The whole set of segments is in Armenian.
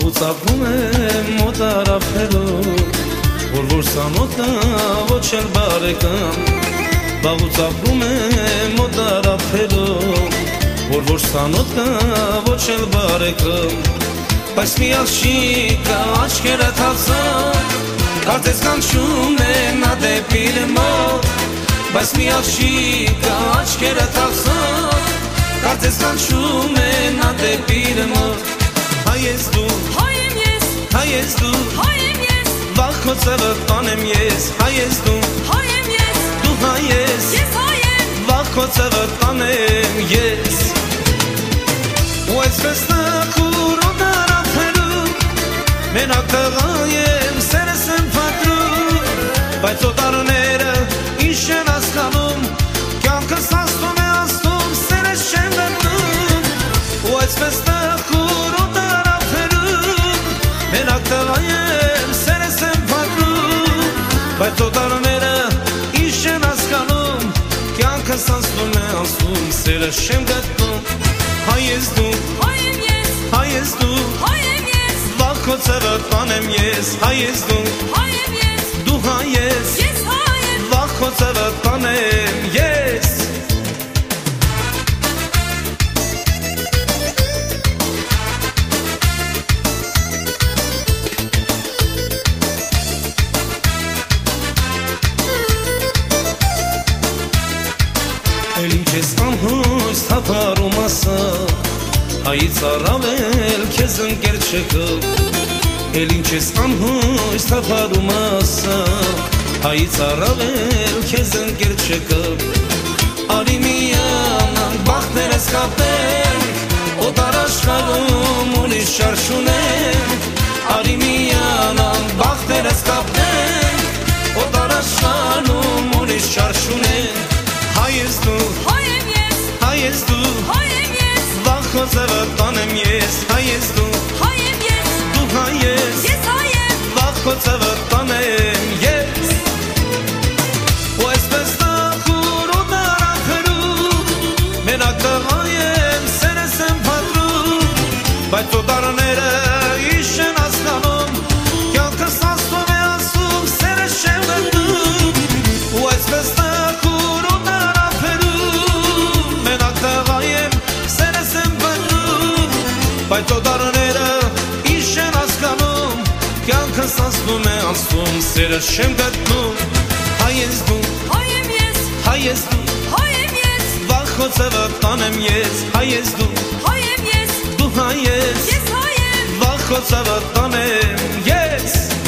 Վաղուց ապրում եմ մոտ արափերում, որ սանոթա ոչ էլ բարեկամ։ Վաղուց ապրում եմ մոտ արափերում, որ սանոթա ոչ էլ բարեկամ։ Բայց մի աղջիկ աչքերը թափսան, կարծես կանչում է նա դեպի մոտ։ Բայց մի աղջիկ աչքերը թափսան, կարծես կանչում է նա դեպի մոտ։ Հայ ես դու, հայ եմ ես, հայ ես դու, հայ եմ ես, վաղ քո ծևը տանեմ ես, հայ ես դու, հայ եմ ես, դու հայ ես, ես հայ եմ, վաղ քո ծևը տանեմ ես։ Ու այսպես նախուրոտ արափերում, մենակ տղա եմ, սերս եմ փակրում, բայց օտարները ինչ են հասկանում, կյանքս աստում է աստում, սերս չեմ գտնում։ Ու այսպես նախուրոտ արափերում, մենակ տղա եմ, սերս եմ փակրում, բայց օտարները ինչ են հասկանում, կյանքս աստում է աստում, սերս չեմ գտնում։ Հայ ես դու, հայ եմ ես, հայ ես դու, հայ եմ ես, վաղ քո ծևը տանեմ ես, հայ ես դու, հայ եմ ես, դու հայ ես, ես հայ եմ, վաղ քո ծևը տանեմ ես։ Էլ ինչ ես անհույս թափարում ասա, հայից առավել քեզ ընկեր չկա։ Էլ ինչ ես անհույս թափարում ասա, հայից առավել քեզ ընկեր չկա։ Արի միանանք բախտներս կապենք, օտար աշխարհում ուրիշ շարժ չունենք։ Արի միանանք բախտներս կապենք, օտար աշխարհում ուրիշ շարժ չունենք։ Հայ ես դու, հայ եմ ես, հայ ես դու, հայ եմ ես, վաղ քո ծևը տանեմ ես, հայ ես դու, հայ եմ ես, դու հայ ես, ես հայ եմ, վաղ քո ծևը տանեմ ես։ Ու այսպես նախուրոտ արափերում, մենակ տղա եմ, սերս եմ փակրում, բայց օտարները ինչ են հասկանում, կյանքս աստում է աստում, սերս չեմ գտնում։ Ու այսպես նախուրոտ արափերում, մենակ տղա եմ, սերս եմ փակրում, բայց օտարները ինչ են հասկանում, կյանքս աստում է աստում, սերս չեմ գտնում։ Հայ ես դու, հայ եմ ես, հայ ես դու, հայ եմ ես, վաղ քո ծևը տանեմ ես, հայ ես դու, հայ եմ ես, դու հայ ես, ես հայ եմ, վաղ քո ծևը տանեմ ես։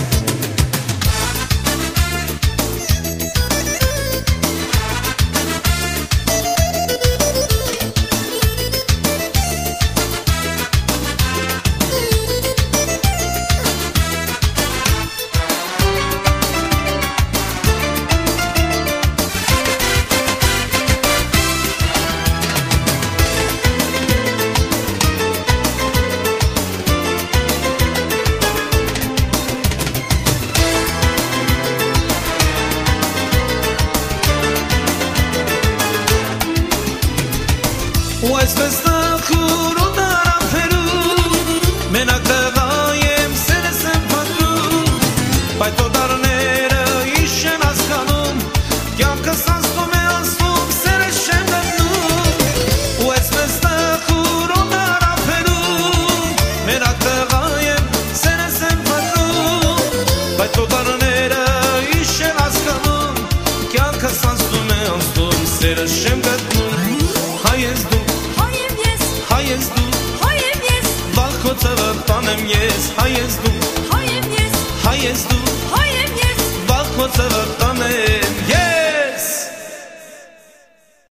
Ու այսպես նախուրոտ արափերում, մենակ տղա եմ, սերս եմ փակրում, բայց օտարները ինչ են հասկանում, կյանքս աստում է աստում, սերս չեմ գտնում։ Ու այսպես նախուրոտ արափերում, մենակ տղա եմ, սերս եմ փակրում, բայց օտարները ինչ են հասկանում, կյանքս աստում է աստում, սերս չեմ գտնում։ Հայ ես դու, հայ եմ ես, հայ ես դու, հայ եմ ես, վաղ քո ծևը տանեմ ես, հայ ես դու, հայ եմ ես, հայ ես դու, հայ եմ ես, վաղ քո ծևը